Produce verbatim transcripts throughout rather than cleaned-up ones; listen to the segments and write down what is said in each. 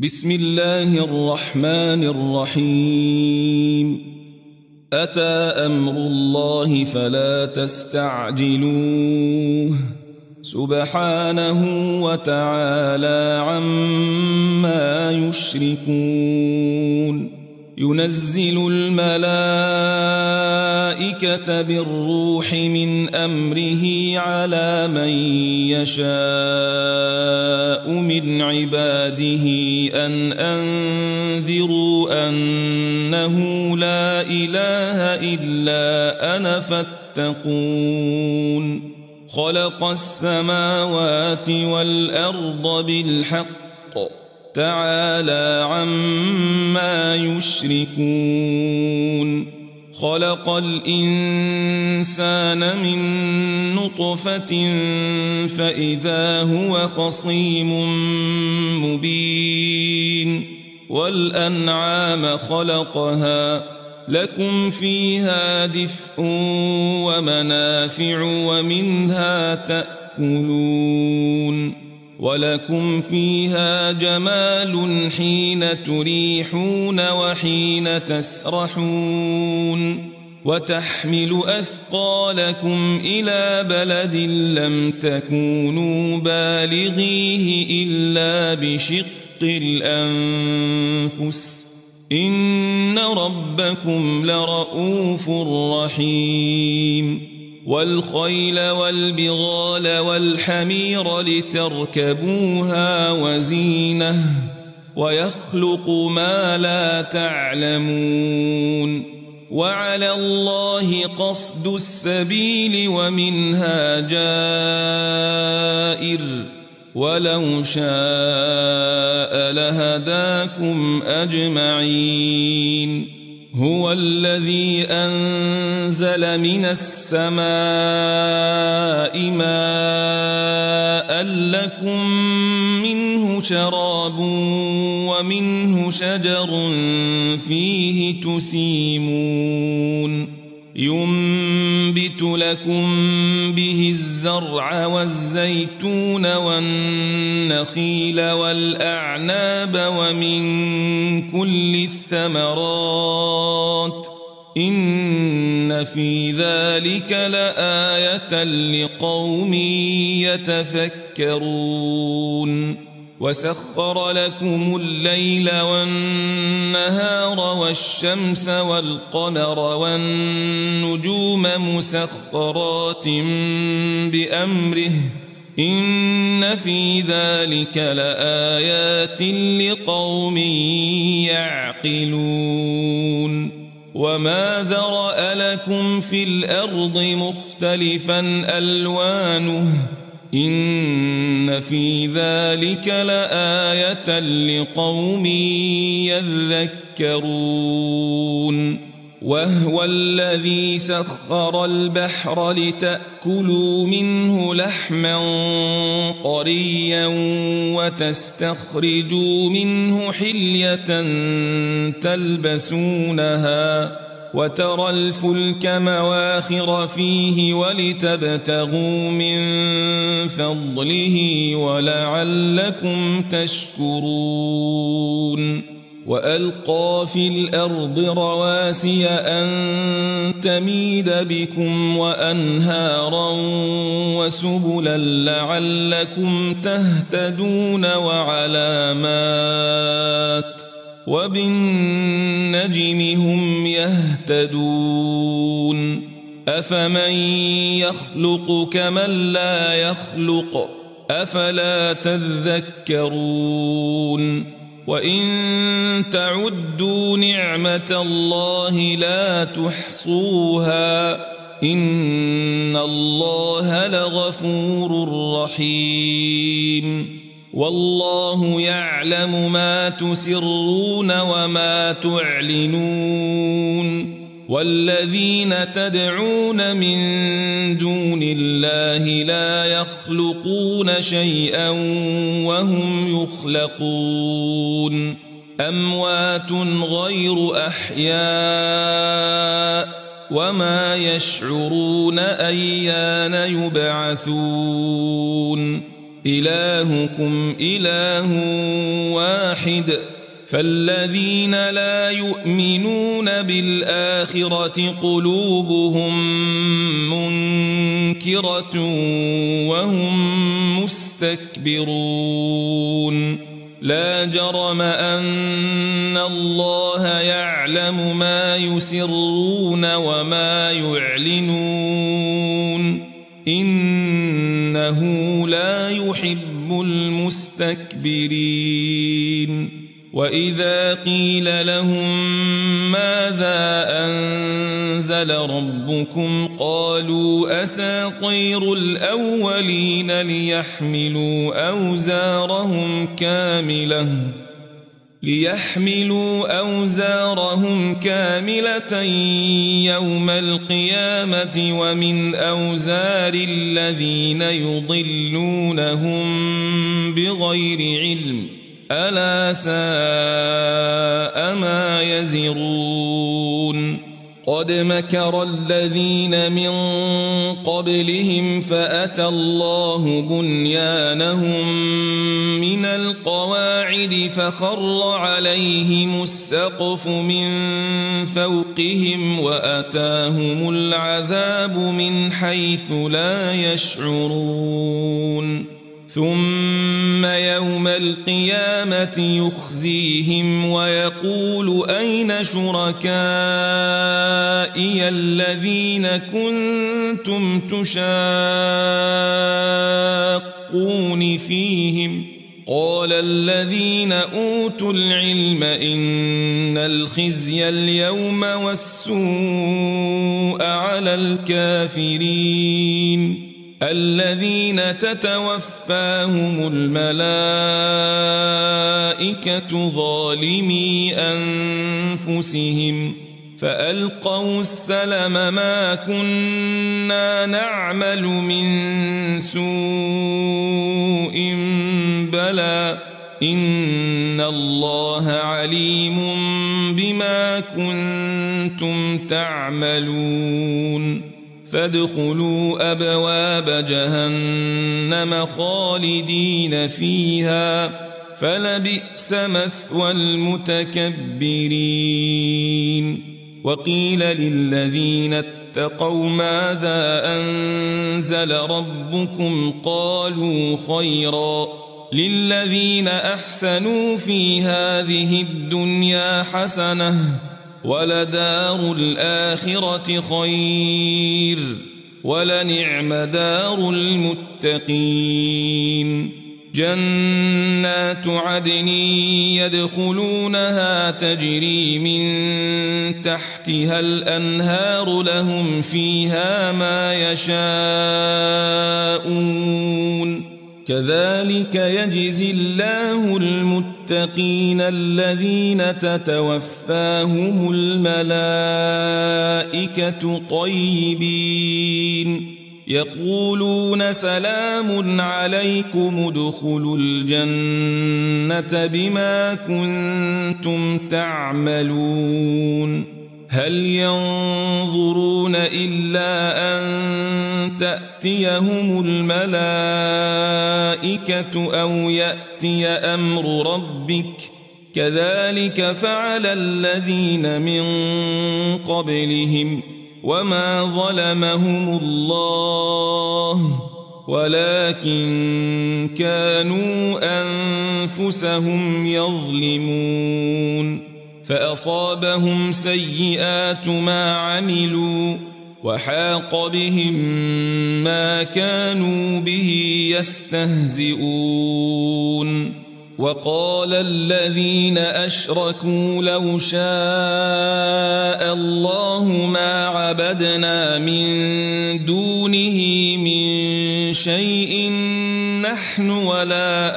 بسم الله الرحمن الرحيم. أتى أمر الله فلا تستعجلوه سبحانه وتعالى عما يشركون. ينزل الملائكة بالروح من أمره على من يشاء من عباده أن أنذروا أنه لا إله إلا أنا فاتقون. خلق السماوات والأرض بالحق تعالى عما يشركون. خلق الإنسان من نطفة فإذا هو خصيم مبين. والأنعام خلقها لكم فيها دفء ومنافع ومنها تأكلون. ولكم فيها جمال حين تريحون وحين تسرحون. وتحمل أثقالكم إلى بلد لم تكونوا بالغيه إلا بشق الأنفس إن ربكم لرؤوف رحيم. والخيل والبغال والحمير لتركبوها وزينة ويخلق ما لا تعلمون. وعلى الله قصد السبيل ومنها جائر ولو شاء لهداكم أجمعين. هو الذي أنزل من السماء ماء لكم منه شراب ومنه شجر فيه تسيمون. ينبت لكم به الزرع والزيتون والنخيل والأعناب ومن كل الثمرات إن في ذلك لآية لقوم يتفكرون. وسخر لكم الليل والنهار والشمس والقمر والنجوم مسخرات بأمره إن في ذلك لآيات لقوم يعقلون. وما ذرأ لكم في الأرض مختلفا ألوانه إن في ذلك لآية لقوم يذكرون. وهو الذي سخر البحر لتأكلوا منه لحما طريا وتستخرجوا منه حلية تلبسونها وترى الفلك مواخر فيه ولتبتغوا من فضله ولعلكم تشكرون. وألقى في الأرض رواسي أن تميد بكم وأنهارا وسبلا لعلكم تهتدون وعلامات وبالنجم هم يهتدون. أفمن يخلق كمن لا يخلق أفلا تذكرون. وإن تعدوا نعمة الله لا تحصوها إن الله لغفور رحيم. والله يعلم ما تسرون وما تعلنون. والذين تدعون من دون الله لا يخلقون شيئا وهم يخلقون. أموات غير أحياء وما يشعرون أيان يبعثون. إلهكم إله واحد فالذين لا يؤمنون بالآخرة قلوبهم منكرة وهم مستكبرون لا جرم أن الله يعلم ما يسرون وما يعلنون إنه لا يحب المستكبرين وإذا قيل لهم ماذا أنزل ربكم قالوا أساطير الأولين ليحملوا أوزارهم كاملة ليحملوا أوزارهم كاملة يوم القيامة ومن أوزار الذين يضلونهم بغير علم ألا ساء ما يزرون قد مكر الذين من قبلهم فأتى الله بنيانهم من القواعد فخر عليهم السقف من فوقهم وأتاهم العذاب من حيث لا يشعرون ثم يوم القيامة يخزيهم ويقول أين شركائي الذين كنتم تشاقون فيهم قال الذين أوتوا العلم إن الخزي اليوم والسوء على الكافرين الذين تتوفاهم الملائكة ظالمي أنفسهم فألقوا السلم ما كنا نعمل من سوء بلى إن الله عليم بما كنتم تعملون فادخلوا أبواب جهنم خالدين فيها فلبئس مثوى المتكبرين وقيل للذين اتقوا ماذا أنزل ربكم قالوا خيرا للذين أحسنوا في هذه الدنيا حسنة ولدار الآخرة خير ولنعم دار المتقين جنات عدن يدخلونها تجري من تحتها الأنهار لهم فيها ما يشاءون كذلك يجزي الله المتقين الذين تتوفاهم الملائكة طيبين يقولون سلام عليكم ادخلوا الجنة بما كنتم تعملون هل ينظرون إلا أن تأتيهم الملائكة أو يأتي أمر ربك كذلك فعل الذين من قبلهم وما ظلمهم الله ولكن كانوا أنفسهم يظلمون فأصابهم سيئات ما عملوا وحاق بهم ما كانوا به يستهزئون وقال الذين أشركوا لو شاء الله ما عبدنا من دونه من شيء نحن ولا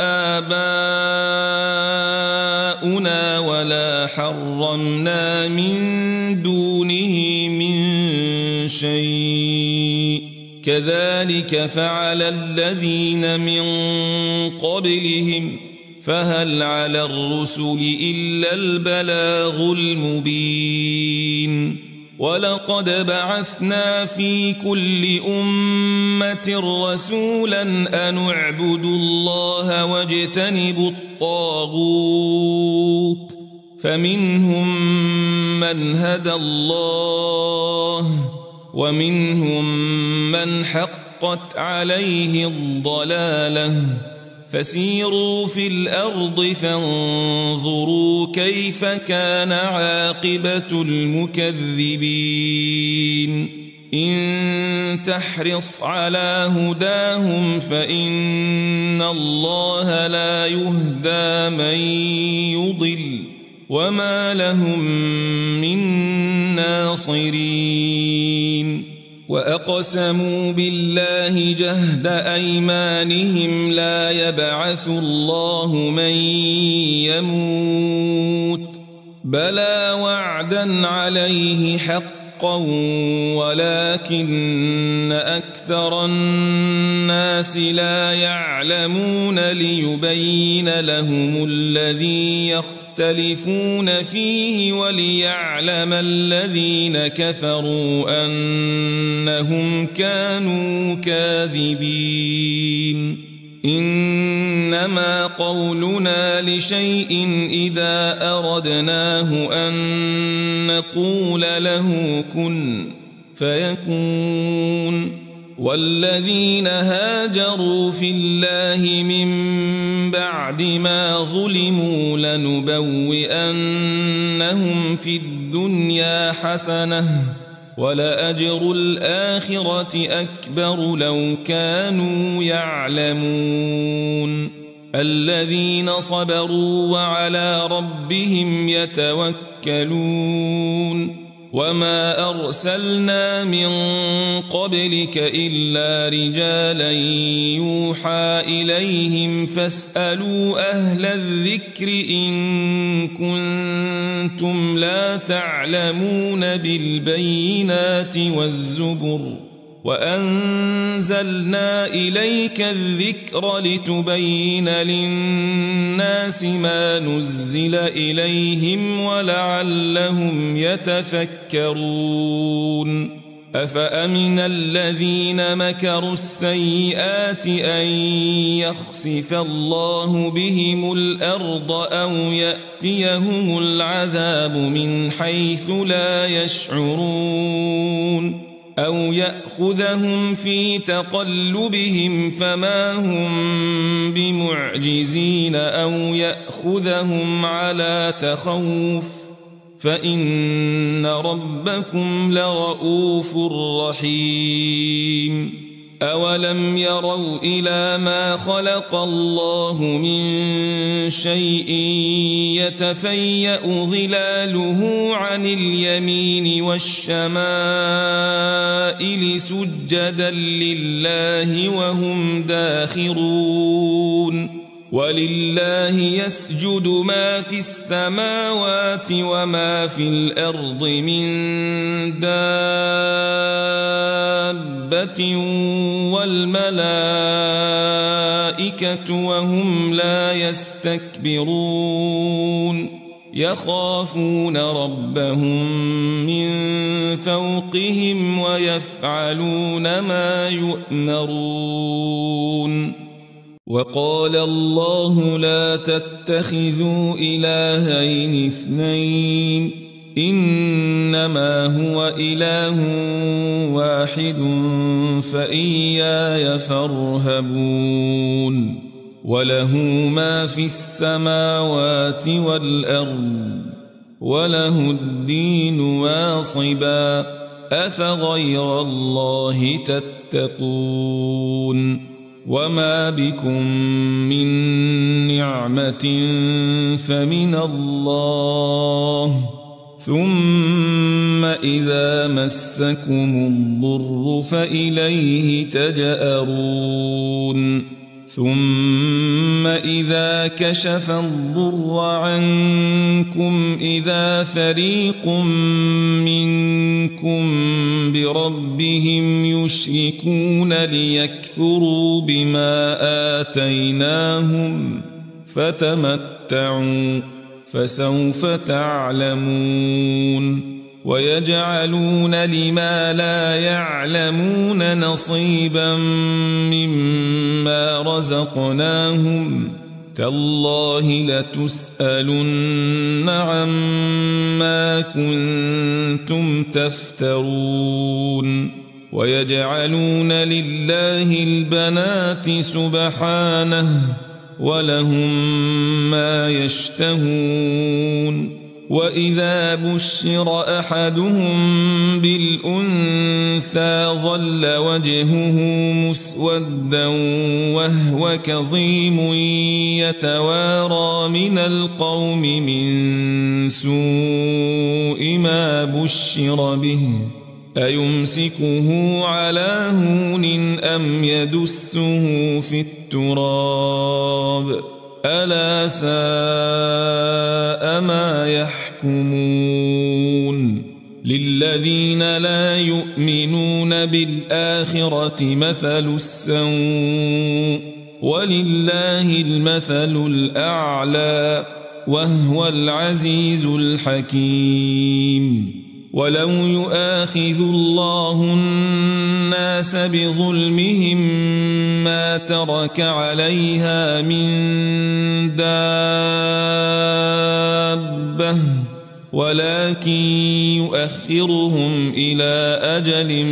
آباؤنا ولا حرمنا من دونه من شيء كذلك فعل الذين من قبلهم فهل على الرسل إلا البلاغ المبين ولقد بعثنا في كل أمة رسولا أن اعبدوا الله واجتنبوا الطاغوت فمنهم من هدى الله ومنهم من حقت عليه الضلالة فسيروا في الأرض فانظروا كيف كان عاقبة المكذبين إن تحرص على هداهم فإن الله لا يهدى من يضل وما لهم من ناصرين وأقسموا بالله جهد أيمانهم لا يبعث الله من يموت بلى وعدا عليه حقا ولكن أكثر الناس لا يعلمون ليبين لهم الذي يختلفون فيه وليعلم الذين كفروا أنهم كانوا كاذبين إنما قولنا لشيء إذا أردناه أن نقول له كن فيكون والذين هاجروا في الله من بعد ما ظلموا لنبوئنهم في الدنيا حسنة ولأجر الآخرة أكبر لو كانوا يعلمون الذين صبروا وعلى ربهم يتوكلون وما أرسلنا من قبلك إلا رجالا يوحى إليهم فاسألوا أهل الذكر إن كنتم لا تعلمون بالبينات والزبر وأنزلنا إليك الذكر لتبين للناس ما نزل إليهم ولعلهم يتفكرون أفأمن الذين مكروا السيئات أن يخسف الله بهم الأرض أو يأتيهم العذاب من حيث لا يشعرون أو يأخذهم في تقلبهم فما هم بمعجزين أو يأخذهم على تخوف فإن ربكم لرؤوف رحيم أولم يروا إلى ما خلق الله من شيء يتفيأ ظلاله عن اليمين والشمائل سجدا لله وهم داخرون ولله يسجد ما في السماوات وما في الأرض من دابة والملائكة وهم لا يستكبرون يخافون ربهم من فوقهم ويفعلون ما يؤمرون وقال الله لا تتخذوا إلهين اثنين إنما هو إله واحد فإياي فارهبون وله ما في السماوات والأرض وله الدين واصبا أفغير الله تتقون وما بكم من نعمة فمن الله ثم إذا مسكم الضر فإليه تجأرون ثم إذا كشف الضر عنكم إذا فريق منكم بربهم يشركون ليكفروا بما آتيناهم فتمتعوا فسوف تعلمون ويجعلون لما لا يعلمون نصيبا مما رزقناهم تالله لتسألن عما كنتم تفترون ويجعلون لله البنات سبحانه ولهم ما يشتهون وإذا بشر أحدهم بالأنثى ظل وجهه مسودا وهو كظيم يتوارى من القوم من سوء ما بشر به أيمسكه على هون أم يدسه في التراب ألا ساء ما يحكمون للذين لا يؤمنون بالآخرة مثل السوء ولله المثل الأعلى وهو العزيز الحكيم ولو يؤاخذ الله الناس بظلمهم ما ترك عليها من دابة ولكن يؤخرهم إلى أجل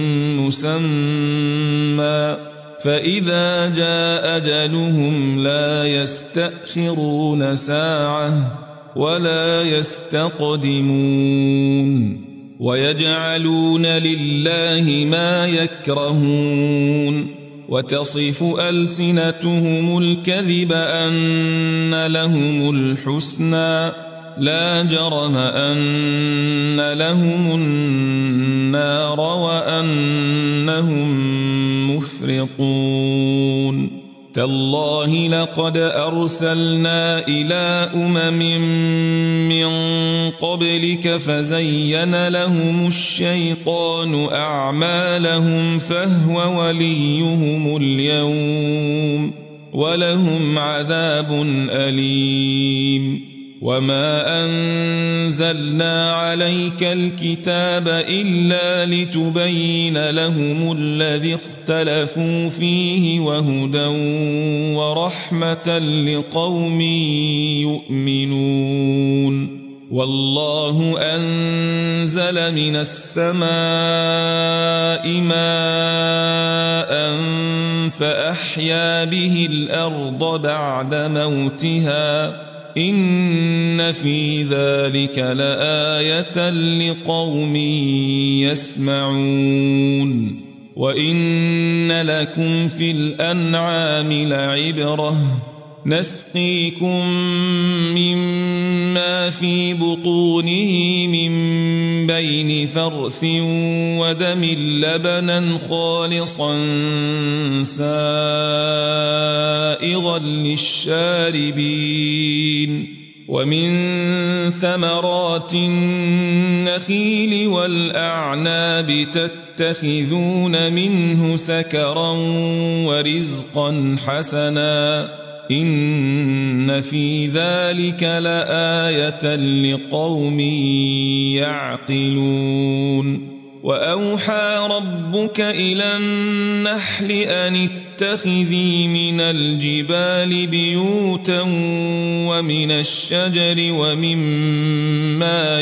مسمى فإذا جاء أجلهم لا يستأخرون ساعة ولا يستقدمون ويجعلون لله ما يكرهون وتصف ألسنتهم الكذب أن لهم الحسنى لا جرم أن لهم النار وأنهم مفرطون تالله لقد أرسلنا إلى أمم من قبلك فزين لهم الشيطان أعمالهم فهو وليهم اليوم ولهم عذاب أليم وما أنزلنا عليك الكتاب إلا لتبين لهم الذي اختلفوا فيه وهدى ورحمة لقوم يؤمنون والله أنزل من السماء ماء فأحيا به الأرض بعد موتها إن في ذلك لآية لقوم يسمعون وإن لكم في الأنعام لعبرة نسقيكم مما في بطونه من بين فرث ودم لبنا خالصا سائغا للشاربين ومن ثمرات النخيل والأعناب تتخذون منه سكرا ورزقا حسنا إن في ذلك لآية لقوم يعقلون وأوحى ربك إلى النحل أن اتخذي من الجبال بيوتا ومن الشجر ومما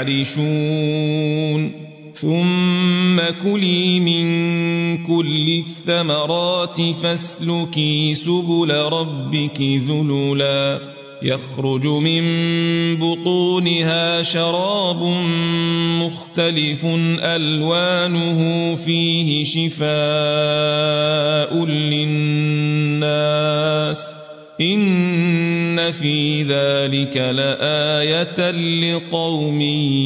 يعرشون ثم كلي من كل الثمرات فاسلكي سبل ربك ذللا يخرج من بطونها شراب مختلف ألوانه فيه شفاء للناس إن في ذلك لآية لقوم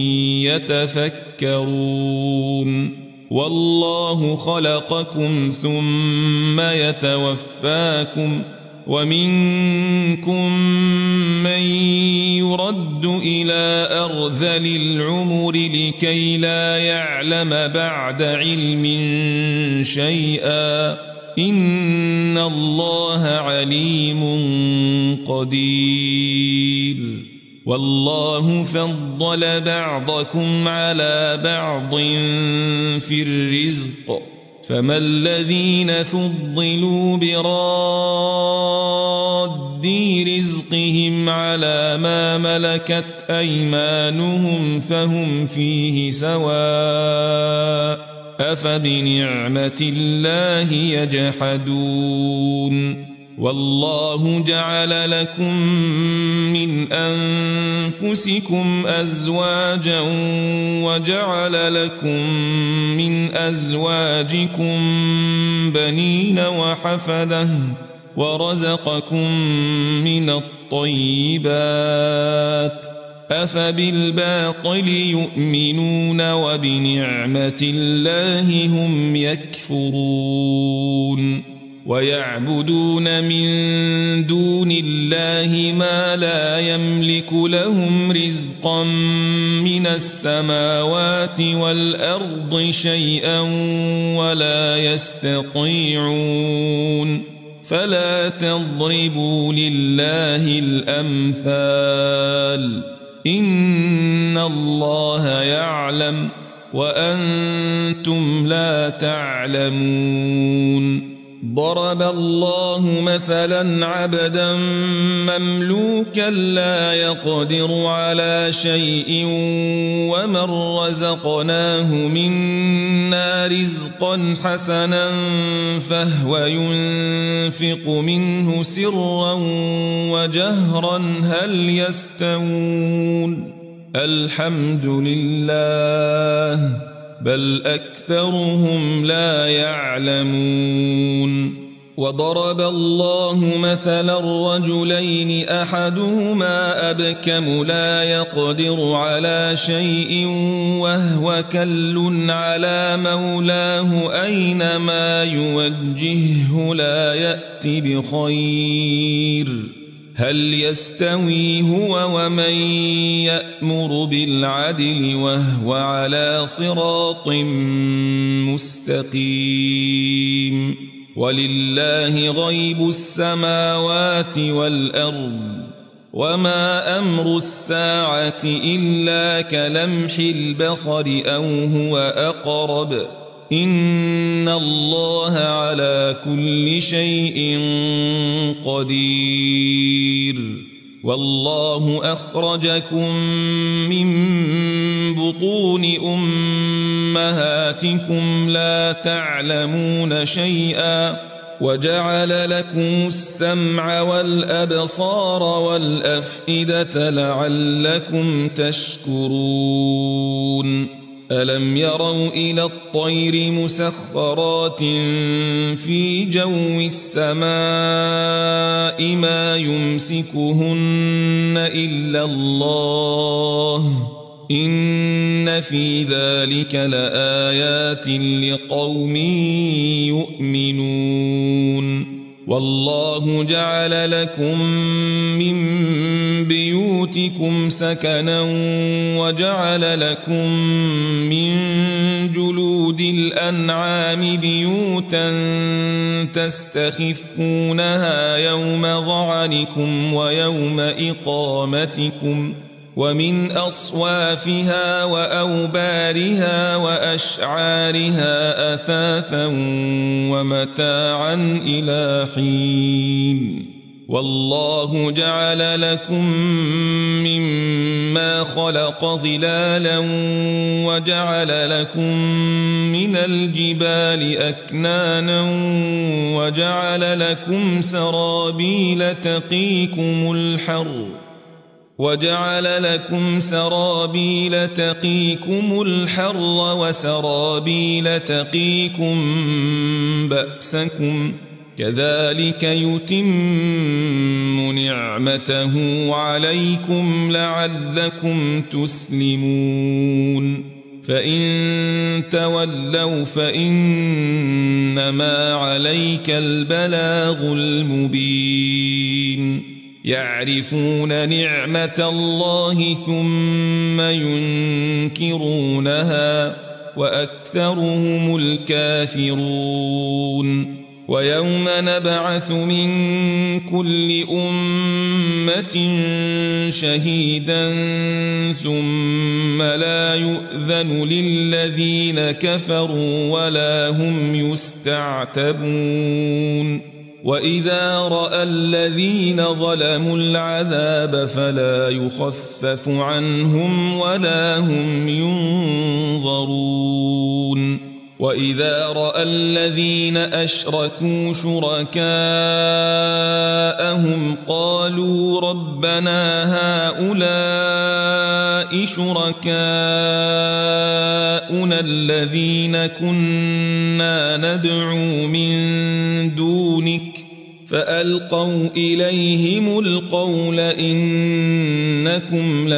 يتفكرون والله خلقكم ثم يتوفاكم ومنكم من يرد إلى أرذل العمر لكي لا يعلم بعد علم شيئا إن الله عليم قدير والله فضل بعضكم على بعض في الرزق فما الذين فضلوا براد رزقهم على ما ملكت أيمانهم فهم فيه سواء أفبنعمة الله يجحدون والله جعل لكم من أنفسكم أزواجا وجعل لكم من أزواجكم بنين وحفدة ورزقكم من الطيبات أفبالباطل يؤمنون وبنعمة الله هم يكفرون ويعبدون من دون الله ما لا يملك لهم رزقا من السماوات والأرض شيئا ولا يستطيعون فلا تضربوا لله الأمثال إن الله يعلم وأنتم لا تعلمون ضرب الله مثلا عبدا مملوكا لا يقدر على شيء ومن رزقناه منا رزقا حسنا فهو ينفق منه سرا وجهرا هل يستوون الحمد لله بل أكثرهم لا يعلمون وضرب الله مثلا رجلين أحدهما أبكم لا يقدر على شيء وهو كل على مولاه أينما يوجهه لا يأتي بخير هل يستوي هو ومن يأمر بالعدل وهو على صراط مستقيم ولله غيب السماوات والأرض وما أمر الساعة إلا كلمح البصر أو هو أقرب إن الله على كل شيء قدير والله أخرجكم من بطون أمهاتكم لا تعلمون شيئا وجعل لكم السمع والأبصار والأفئدة لعلكم تشكرون ألم يروا إلى الطير مسخرات في جو السماء ما يمسكهن إلا الله إن في ذلك لآيات لقوم يؤمنون والله جعل لكم من بيوتكم سكنا وجعل لكم من جلود الأنعام بيوتا تستخفونها يوم ظعنكم ويوم إقامتكم ومن أصوافها وأوبارها وأشعارها أثاثا ومتاعا إلى حين والله جعل لكم مما خلق ظلالا وجعل لكم من الجبال أكنانا وجعل لكم سرابيل تقيكم الحر وجعل لكم سرابيل تقيكم الحر وسرابيل تقيكم بأسكم كذلك يتم نعمته عليكم لعلكم تسلمون فإن تولوا فإنما عليك البلاغ المبين يعرفون نعمة الله ثم ينكرونها وأكثرهم الكافرون ويوم نبعث من كل أمة شهيدا ثم لا يؤذن للذين كفروا ولا هم يستعتبون وإذا رأى الذين ظلموا العذاب فلا يخفف عنهم ولا هم ينظرون وإذا رأى الذين أشركوا شركاءهم قالوا ربنا هؤلاء شركاؤنا الذين كنا ندعو من دونك فألقوا إليهم القول إنكم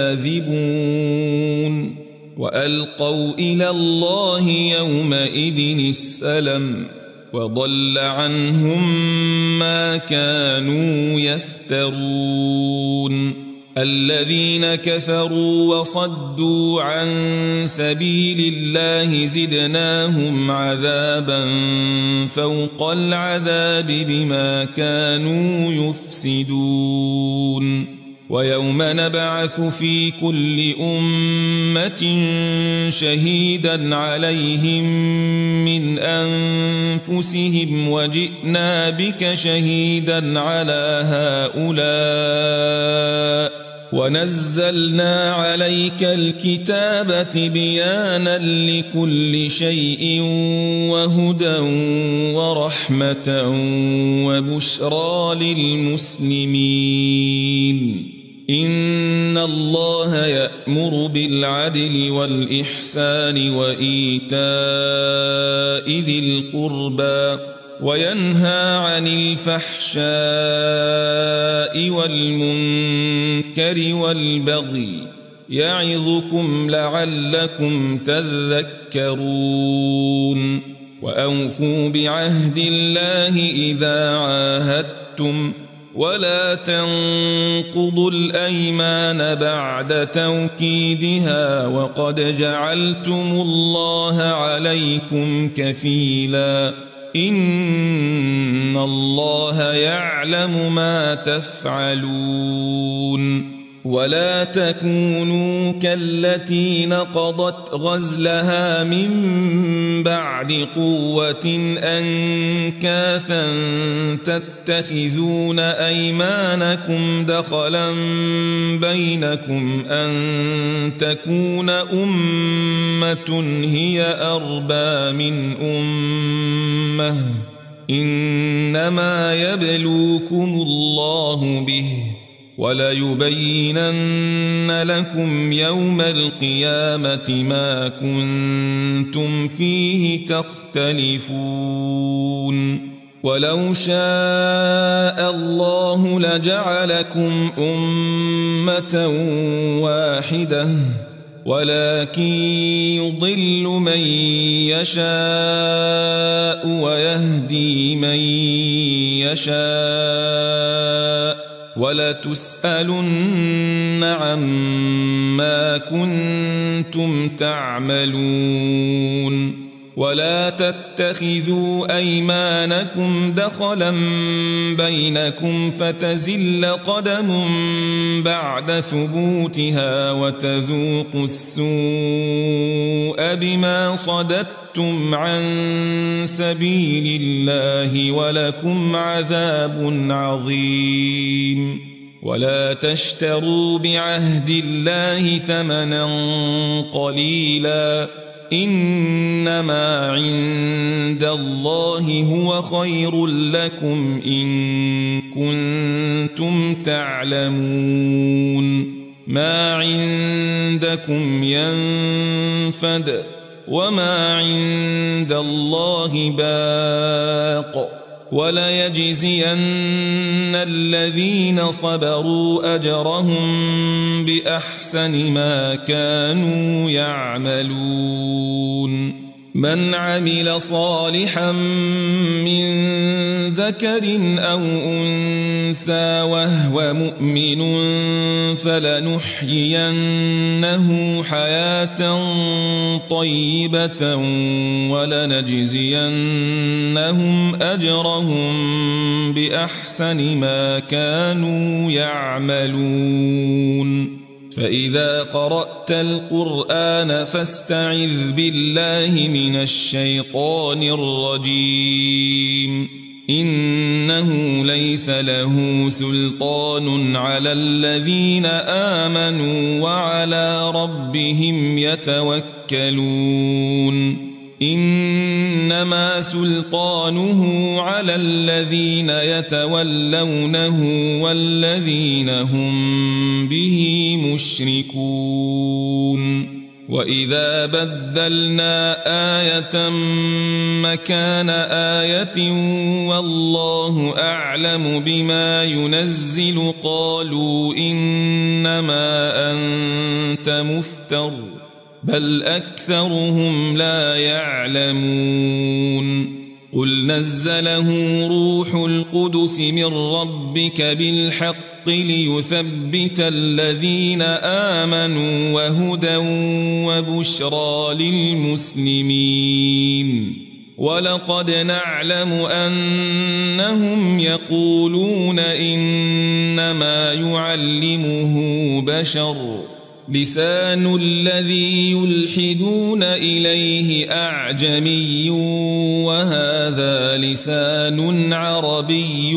لكاذبون وألقوا إلى الله يومئذ السلم وضل عنهم ما كانوا يفترون الذين كفروا وصدوا عن سبيل الله زدناهم عذابا فوق العذاب بما كانوا يفسدون ويوم نبعث في كل أمة شهيدا عليهم من أنفسهم وجئنا بك شهيدا على هؤلاء ونزلنا عليك الكتاب تبيانا لكل شيء وهدى ورحمة وبشرى للمسلمين إن الله يأمر بالعدل والإحسان وإيتاء ذي القربى وينهى عن الفحشاء والمنكر والبغي يعظكم لعلكم تذكرون وأوفوا بعهد الله إذا عاهدتم ولا تنقضوا الأيمان بعد توكيدها وقد جعلتم الله عليكم كفيلا إن الله يعلم ما تفعلون ولا تكونوا كالتي نقضت غزلها من بعد قوة أنكاثا تتخذون أيمانكم دخلا بينكم أن تكون أمة هي أربى من أمة إنما يبلوكم الله به وليبينن لكم يوم القيامة ما كنتم فيه تختلفون ولو شاء الله لجعلكم أمة واحدة ولكن يضل من يشاء ويهدي من يشاء ولتسألن عما كنتم تعملون ولا تتخذوا أيمانكم دخلا بينكم فتزل قدم بعد ثبوتها وتذوقوا السوء بما صددتم عن سبيل الله ولكم عذاب عظيم ولا تشتروا بعهد الله ثمنا قليلا إنما عند الله هو خير لكم إن كنتم تعلمون ما عندكم ينفد وما عند الله باق وليجزين الذين صبروا أجرهم بأحسن ما كانوا يعملون من عمل صالحا من ذكر أو أنثى وهو مؤمن فلنحيينه حياة طيبة ولنجزينهم أجرهم بأحسن ما كانوا يعملون فإذا قرأت القرآن فاستعذ بالله من الشيطان الرجيم إنه ليس له سلطان على الذين آمنوا وعلى ربهم يتوكلون إنما سلطانه على الذين يتولونه والذين هم به مشركون وإذا بدلنا آية مكان آية والله أعلم بما ينزل قالوا إنما أنت مفتر بل أكثرهم لا يعلمون قل نزله روح القدس من ربك بالحق ليثبت الذين آمنوا وهدى وبشرى للمسلمين ولقد نعلم أنهم يقولون إنما يعلمه بشر لسان الذي يلحدون إليه أعجمي وهذا لسان عربي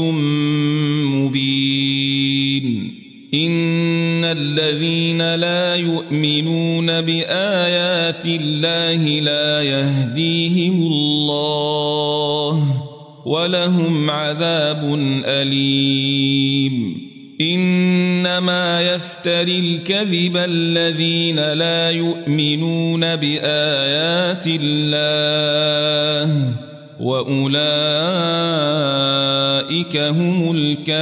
مبين إن الذين لا يؤمنون بآيات الله لا يهديهم الله ولهم عذاب أليم إنما يفتري الكذب الذين لا يؤمنون بآيات الله وأولئك هم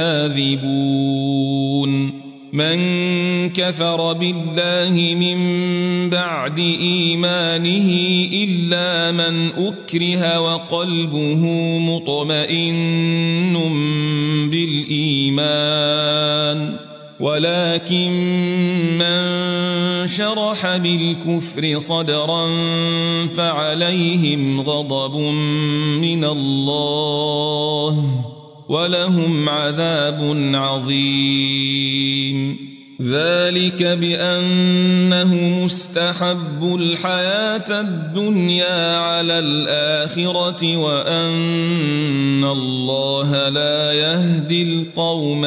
الكاذبون من كفر بالله من بعد إيمانه إلا من أكره وقلبه مطمئن بالإيمان ولكن من شرح بالكفر صدرا فعليهم غضب من الله ولهم عذاب عظيم ذلك بأنه مستحب الحياة الدنيا على الآخرة وأن الله لا يهدي القوم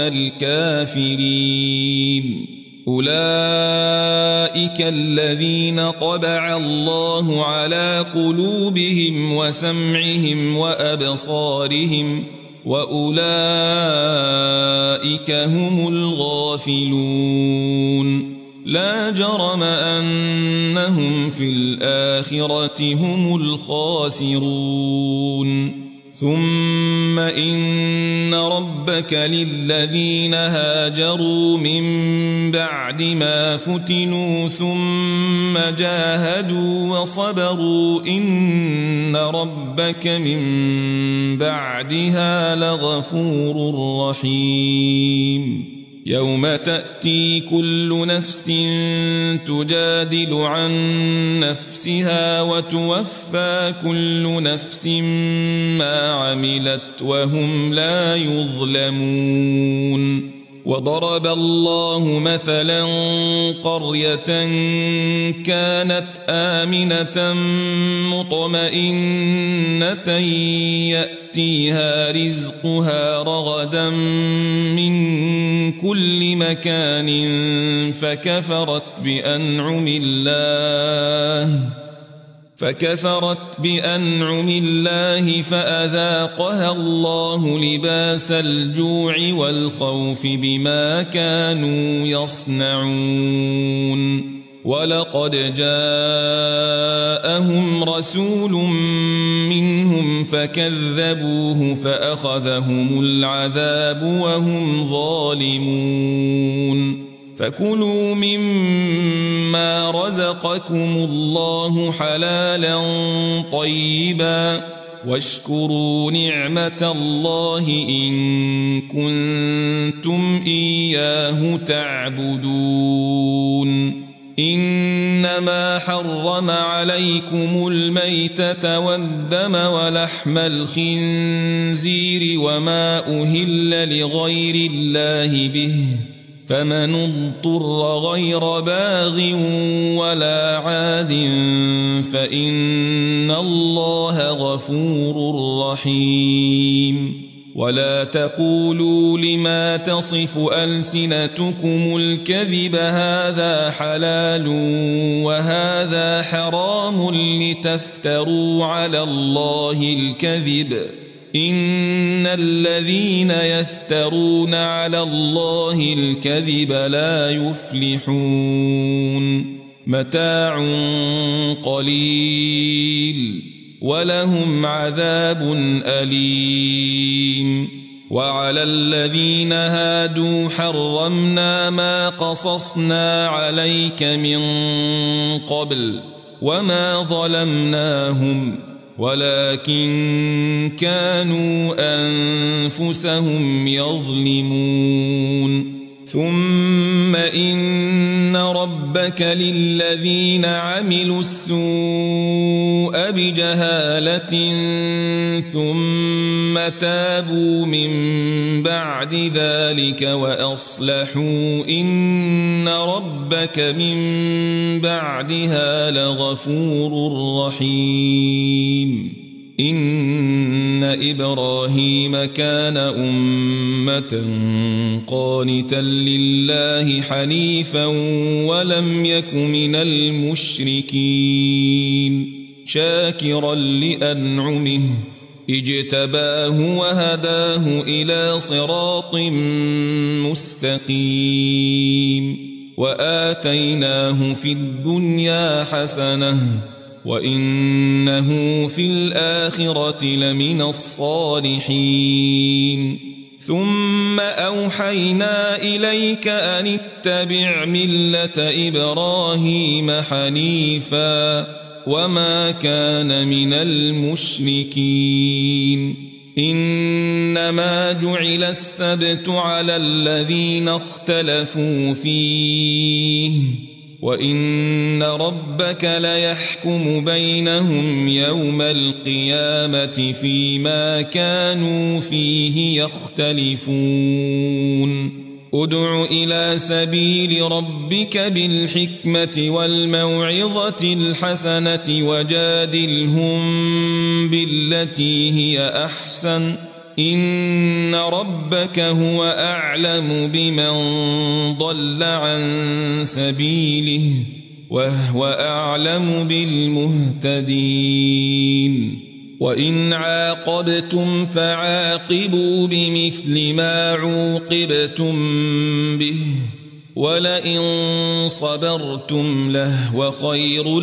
الكافرين أولئك الذين طبع الله على قلوبهم وسمعهم وأبصارهم وأولئك هم الغافلون لا جرم أنهم في الآخرة هم الخاسرون ثم إن ربك للذين هاجروا من بعد ما فتنوا ثم جاهدوا وصبروا إن ربك من بعدها لغفور رحيم يوم تأتي كل نفس تجادل عن نفسها وتوفى كل نفس ما عملت وهم لا يظلمون وضرب الله مثلا قرية كانت آمنة مطمئنة يأتيها رزقها رغدا من كل مكان فكفرت بأنعم الله فكفرت بأنعم الله فأذاقها الله لباس الجوع والخوف بما كانوا يصنعون ولقد جاءهم رسول منهم فكذبوه فأخذهم العذاب وهم ظالمون فكلوا مما رزقكم الله حلالا طيبا واشكروا نعمة الله إن كنتم إياه تعبدون إنما حرم عليكم الميتة والدم ولحم الخنزير وما أهل لغير الله به فمن اضطر غير باغ ولا عاد فإن الله غفور رحيم ولا تقولوا لما تصف ألسنتكم الكذب هذا حلال وهذا حرام لتفتروا على الله الكذب إن الذين يفترون على الله الكذب لا يفلحون متاع قليل ولهم عذاب أليم وعلى الذين هادوا حرمنا ما قصصنا عليك من قبل وما ظلمناهم ولكن كانوا أنفسهم يظلمون ثم إن ربك للذين عملوا السوء بجهالة ثم تابوا من بعد ذلك وأصلحوا إن ربك من بعدها لغفور رحيم إن إبراهيم كان أمة قانتا لله حنيفا ولم يك من المشركين شاكرا لأنعمه اجتباه وهداه إلى صراط مستقيم وآتيناه في الدنيا حسنة وإنه في الآخرة لمن الصالحين ثم أوحينا إليك أن اتبع ملة إبراهيم حنيفا وما كان من المشركين إنما جعل السبت على الذين اختلفوا فيه وإن ربك ليحكم بينهم يوم القيامة فيما كانوا فيه يختلفون ادع إلى سبيل ربك بالحكمة والموعظة الحسنة وجادلهم بالتي هي أحسن إن ربك هو أعلم بمن ضل عن سبيله وهو أعلم بالمهتدين وإن عاقبتم فعاقبوا بمثل ما عوقبتم به ولئن صبرتم لهو خير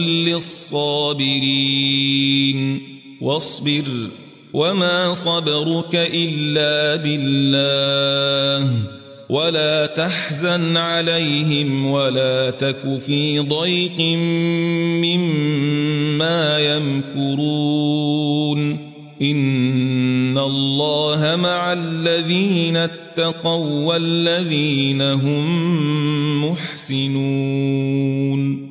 للصابرين واصبر وما صبرك إلا بالله ولا تحزن عليهم ولا تك في ضيق مما يمكرون إن الله مع الذين اتقوا والذين هم محسنون